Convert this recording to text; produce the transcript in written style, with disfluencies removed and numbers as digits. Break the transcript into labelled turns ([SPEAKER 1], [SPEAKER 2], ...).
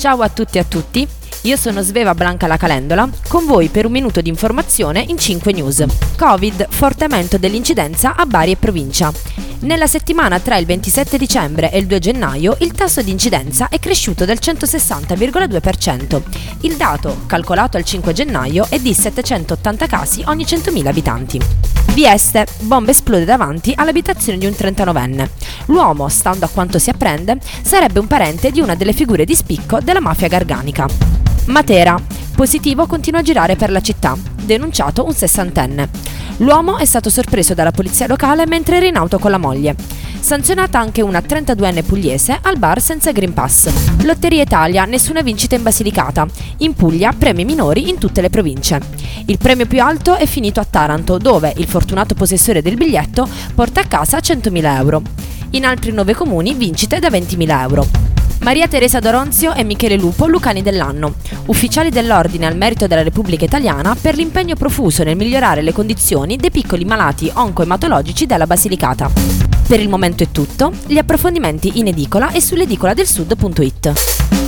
[SPEAKER 1] Ciao a tutti e a tutti, io sono Sveva Blanca la Calendola, con voi per un minuto di informazione in 5 news. Covid, forte aumento dell'incidenza a Bari e provincia. Nella settimana tra il 27 dicembre e il 2 gennaio il tasso di incidenza è cresciuto del 160,2%. Il dato, calcolato al 5 gennaio, è di 780 casi ogni 100.000 abitanti. Vieste, bomba esplode davanti all'abitazione di un 39enne. L'uomo, stando a quanto si apprende, sarebbe un parente di una delle figure di spicco della mafia garganica. Matera, positivo continua a girare per la città, denunciato un 60enne. L'uomo è stato sorpreso dalla polizia locale mentre era in auto con la moglie. Sanzionata anche una 32enne pugliese al bar senza Green Pass. Lotteria Italia, nessuna vincita in Basilicata. In Puglia, premi minori in tutte le province. Il premio più alto è finito a Taranto, dove il fortunato possessore del biglietto porta a casa 100.000 euro. In altri 9 comuni, vincite da 20.000 euro. Maria Teresa D'Oronzio e Michele Lupo Lucani dell'anno, ufficiali dell'Ordine al merito della Repubblica Italiana per l'impegno profuso nel migliorare le condizioni dei piccoli malati oncoematologici della Basilicata. Per il momento è tutto, gli approfondimenti in edicola e sull'edicolaDelSud.it.